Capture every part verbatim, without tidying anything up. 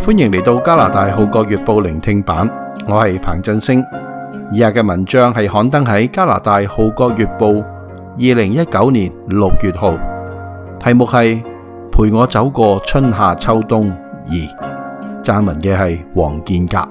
歡迎嚟到加拿大《號角月報》聆聽版，我係彭振星。以下嘅文章係刊登喺加拿大《號角月報》二零一九年六月號，題目係陪我走過春夏秋冬二，撰文嘅係黃建格。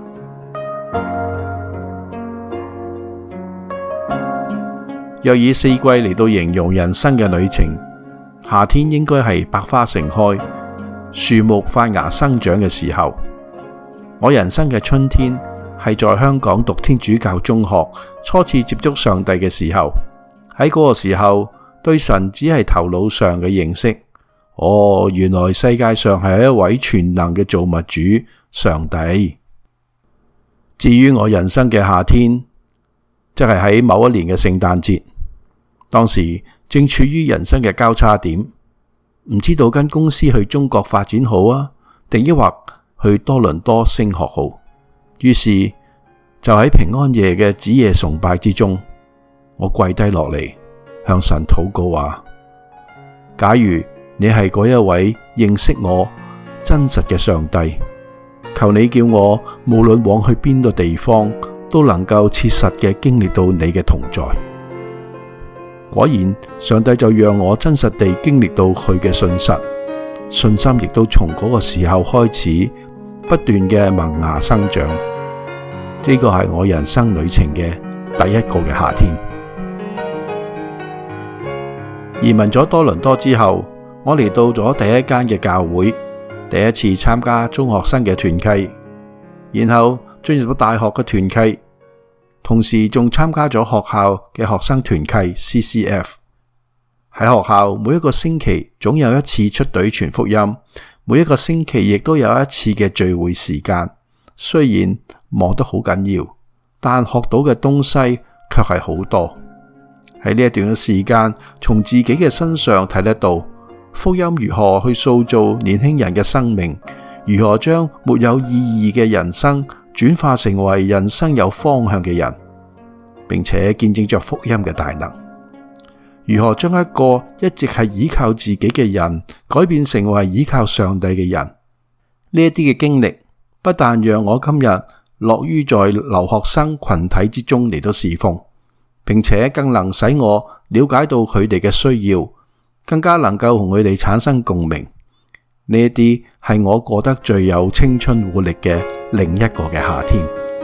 若以四季嚟到形容人生嘅旅程，夏天應該係百花盛開、樹木發芽生長嘅時候。我人生嘅春天係在香港讀天主教中學，初次接觸上帝嘅時候。喺嗰個時候，對神只係頭腦上嘅認識。哦，原來世界上係一位全能嘅造物主上帝。至於我人生嘅夏天，即係喺某一年嘅聖誕節，當時正處於人生嘅交叉點，唔知道跟公司去中國發展好啊，定抑或去多倫多升學好。於是就喺平安夜嘅子夜崇拜之中，我跪低落嚟向神禱告話：假如你係嗰一位認識我真實嘅上帝，求你叫我無論往去邊個地方，都能夠切實嘅經歷到你嘅同在。果然，上帝就讓我真實地經歷到佢嘅信實，信心亦都從嗰個時候開始不斷嘅萌芽生長。呢個係我人生旅程嘅第一個嘅夏天。移民咗多倫多之後，我嚟到咗第一間嘅教會，第一次參加中學生嘅團契，然後進入咗大學嘅團契，同時仲參加咗學校嘅學生團契 C C F。 喺學校每一個星期總有一次出隊傳福音，每一個星期亦都有一次嘅聚會時間。雖然忙得好緊要，但學到嘅東西卻係好多。喺呢一段嘅時間，從自己嘅身上睇得到福音如何去塑造年輕人嘅生命，如何將沒有意義嘅人生轉化成為人生有方向嘅人，並且見證着福音嘅大能。如何將一個一直係依靠自己嘅人改變成為依靠上帝嘅人。呢一啲嘅經歷不但讓我今日樂於在留學生群體之中嚟到侍奉，並且更能使我了解到佢哋嘅需要，更加能夠同佢哋產生共鳴。呢一啲係我過得最有青春活力嘅另一個嘅夏天。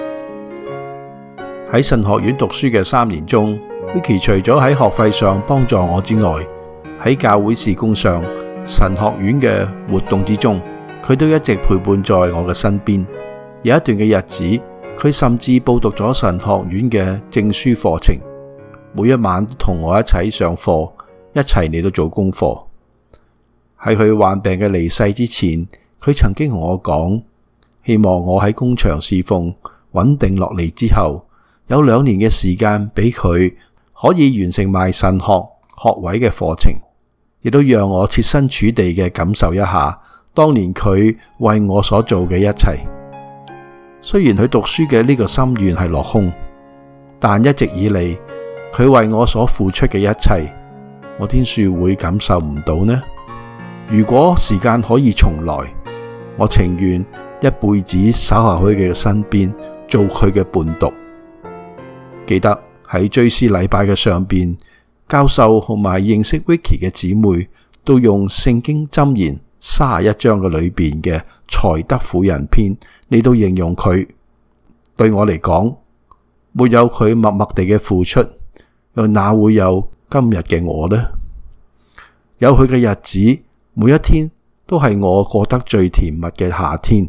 喺神學院讀書嘅三年中， Vicky 除咗喺學費上幫助我之外，喺教會事工上、神學院嘅活動之中，佢都一直陪伴在我嘅身邊。有一段嘅日子，佢甚至報讀咗神學院嘅證書課程，每一晚都同我一齊上課，一齊嚟到做功課。喺佢患病嘅離世之前，佢曾經同我講，希望我喺工場侍奉穩定落嚟之後，有兩年嘅時間俾佢可以完成埋神學學位嘅課程，亦都讓我設身處地嘅感受一下當年佢為我所做嘅一切。雖然佢讀書嘅呢個心願係落空，但一直以嚟佢為我所付出嘅一切，我點算會感受唔到呢？如果時間可以重來，我情願一輩子守喺佢嘅身邊，做佢嘅伴讀。記得喺追思禮拜嘅上邊，教授同埋認識 Vicky 嘅姊妹都用聖經箴言三十一章嘅裏邊嘅才德婦人篇嚟到形容佢。對我嚟講，沒有佢默默地嘅付出，又哪會有今日嘅我呢？有佢嘅日子，每一天都係我過得最甜蜜嘅夏天。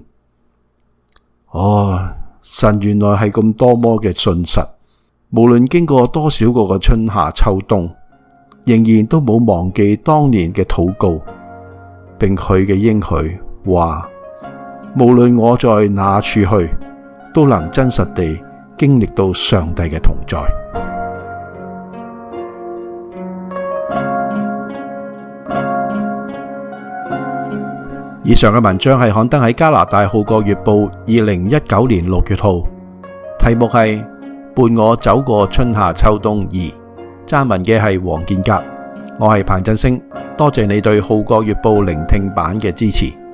哦，神原來係咁多麼嘅信實，無論經過多少個嘅春夏秋冬，仍然都冇忘記當年嘅禱告，並佢嘅應許話，無論我在哪處去，都能真實地經歷到上帝嘅同在。以上嘅文章係刊登喺加拿大《號角月報》二零一九年六月號，題目係伴我走過春夏秋冬二，撰文嘅係黃建格。我係彭振星，多謝你對《號角月報》聆聽版嘅支持。